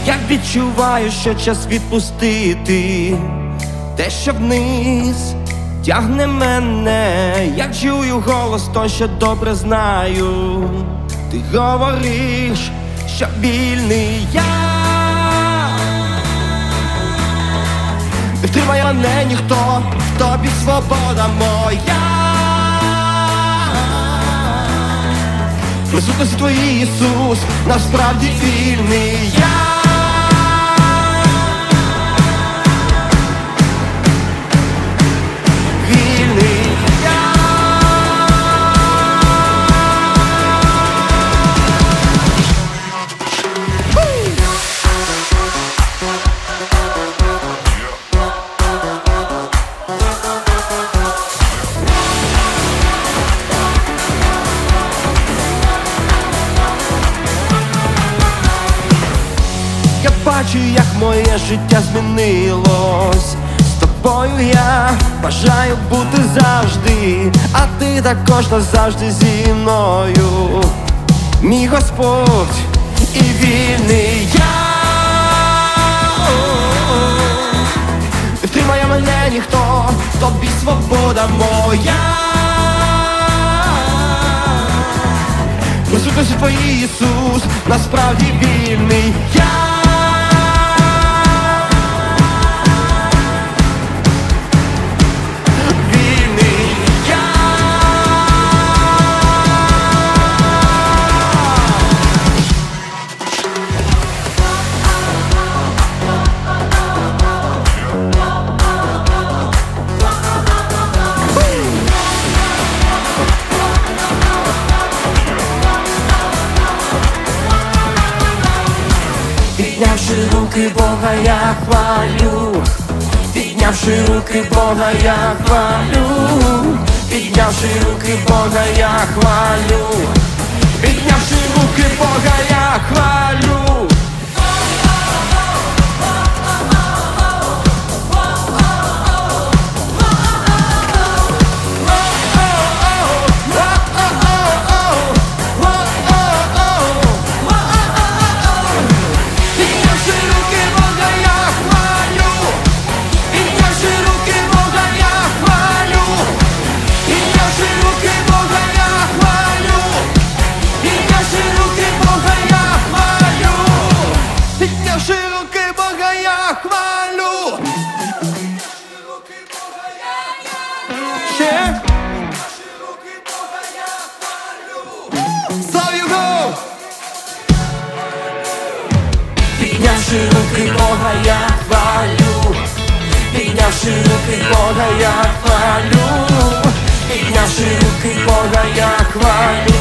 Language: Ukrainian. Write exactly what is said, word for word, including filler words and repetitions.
Я відчуваю, що час відпустити те, що вниз тягне мене. Я чую голос той, що добре знаю. Ти говориш, що вільний я. Не втримає мене ніхто, в тобі свобода моя. В присутності твоїй, Ісус, насправді вільний я. Я бачу, як моє життя змінилось. З тобою я бажаю бути завжди, а ти також назавжди зі мною. Мій Господь і вільний я. Не втримає мене ніхто, тобі свобода моя. В присутності твоїй, Ісус, насправді вільний я. Піднявши руки Бога, я хвалю. Піднявши руки Бога, я хвалю. Піднявши руки Бога, я хвалю. Піднявши руки Бога, я хвалю. Піднявши руки Бога, я хвалю. Піднявши руки Бога, я хвалю. Піднявши руки Бога, я хвалю.